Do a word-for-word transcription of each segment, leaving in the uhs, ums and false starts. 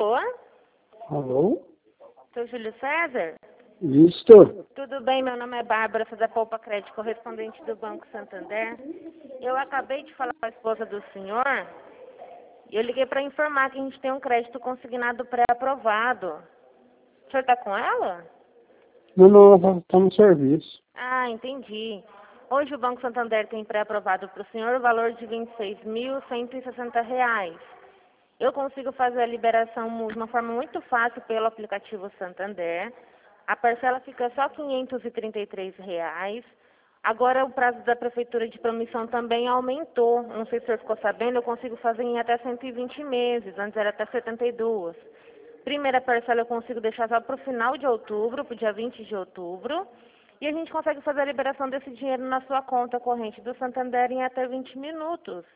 Alô? Alô? Seu Júlio César? Isto? Tudo bem, meu nome é Bárbara, sou da Poupa Crédito, correspondente do Banco Santander. Eu acabei de falar com a esposa do senhor e eu liguei para informar que a gente tem um crédito consignado pré-aprovado. O senhor está com ela? Não, não, ela está no serviço. Ah, entendi. Hoje o Banco Santander tem pré-aprovado para o senhor o valor de vinte e seis mil cento e sessenta reais. Eu consigo fazer a liberação de uma forma muito fácil pelo aplicativo Santander. A parcela fica só quinhentos e trinta e três reais. Agora o prazo da prefeitura de promissão também aumentou. Não sei se o senhor ficou sabendo, eu consigo fazer em até cento e vinte meses, antes era até setenta e dois. Primeira parcela eu consigo deixar só para o final de outubro, para o dia vinte de outubro. E a gente consegue fazer a liberação desse dinheiro na sua conta corrente do Santander em até vinte minutos.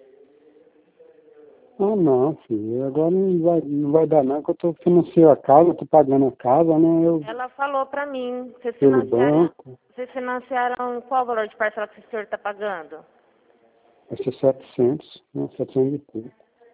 Ah, não, filho. Agora não vai, não vai dar não, que eu estou financiando a casa, estou pagando a casa, né? Eu, Ela falou para mim, vocês pelo financiaram, banco, vocês financiaram qual o valor de parcela que o senhor está pagando? vai ser setecentos, né? setecentos e pouco.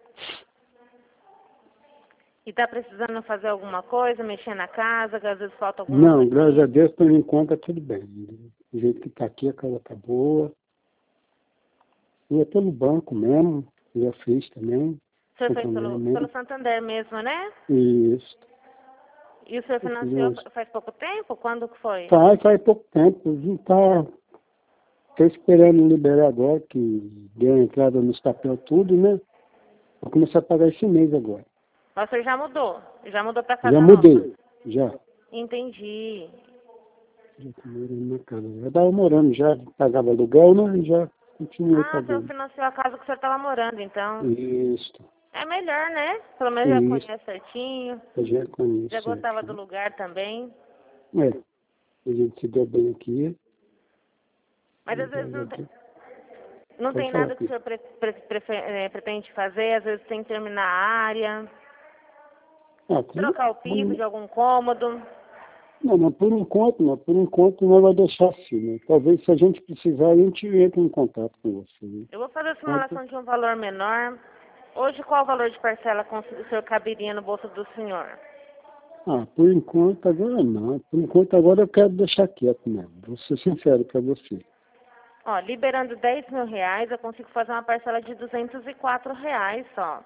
E está precisando fazer alguma coisa, mexer na casa, que às vezes falta alguma Não, coisa? graças a Deus, por enquanto, tá tudo bem. Do jeito que está aqui, a casa está boa. E é pelo banco mesmo, eu já fiz também. O senhor fez Santander pelo, mesmo. pelo Santander mesmo, né? Isso. E o senhor Eu fiz financiou umas- faz pouco tempo? Quando que foi? Faz, faz pouco tempo. Não tá. Estou esperando liberar agora, que deu a entrada nos papel tudo, né? Vou começar a pagar esse mês agora. Mas o senhor já mudou? Já mudou para casa Já nova? mudei, já. Entendi. Já estou morando na casa. Já estava morando, já pagava aluguel, né? E já continuei Ah, o senhor pagando. financiou a casa que o senhor estava morando, então. Isso, É melhor, né? Pelo menos já isso. conhece certinho. Eu já conheço. Já gostava do Certo. lugar também. É, a gente se deu bem aqui. Mas às vezes Graças a não tem, Deus. não Pode tem falar nada que o aqui. senhor pre, pre, prefe- eh, pretende fazer, às vezes tem que terminar a área, Ah, por, trocar o piso de algum cômodo. não, mas por enquanto, não. Por enquanto não vai deixar assim, né? Talvez se a gente precisar, a gente entre em contato com você, né? Eu vou fazer a Pode. simulação de um valor menor. Hoje, qual o valor de parcela com- o senhor caberia no bolso do senhor? Ah, por enquanto agora não. Por enquanto agora eu quero deixar quieto mesmo. Vou ser sincero para você. Ó, liberando dez mil reais, eu consigo fazer uma parcela de duzentos e quatro reais só.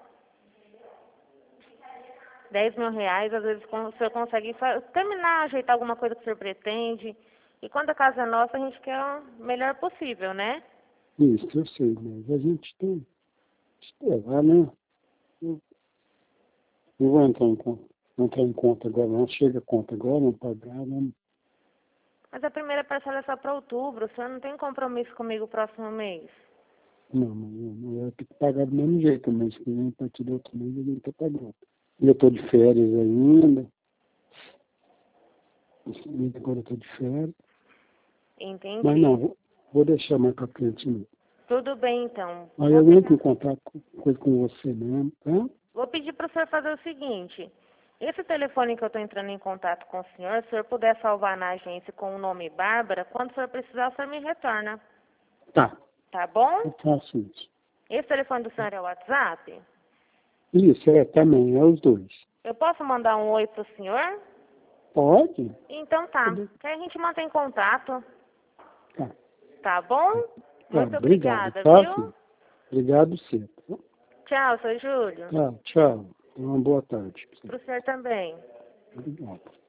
dez mil reais, às vezes o senhor consegue fa- terminar, ajeitar alguma coisa que o senhor pretende. E quando a casa é nossa, a gente quer o melhor possível, né? Isso, eu sei, mas a gente tem que esperar, né? Eu não vou entrar em conta, não entrar em conta agora, não. Chega a conta agora, não pagar, não. Mas a primeira parcela é só para outubro, o senhor não tem compromisso comigo o próximo mês. Não, não, não, eu tenho que pagar do mesmo jeito, mas que vem a partir do outro mês eu não estou pagando. E eu estou de férias ainda. Esse mês agora eu estou de férias. Entendi. Mas não, vou, vou deixar mais para frente não. Tudo bem, então. Aí Vou, eu entro em pegar- contato com, coisa com você mesmo, tá? vou pedir para o senhor fazer o seguinte. Esse telefone que eu estou entrando em contato com o senhor, se o senhor puder salvar na agência com o nome Bárbara, quando o senhor precisar, o senhor me retorna. Tá, Tá bom? eu faço isso. Esse telefone do senhor é o WhatsApp? Isso, é, também, é os dois. Eu posso mandar um oi para o senhor? Pode? Então tá. Pode. Que a gente mantém contato. Tá, Tá bom? tá, Muito obrigado, obrigada, tá, viu? filho? Obrigado sempre. Tchau, seu Júlio. Tá, tchau. Tenha uma boa tarde. Para o senhor também. Obrigado.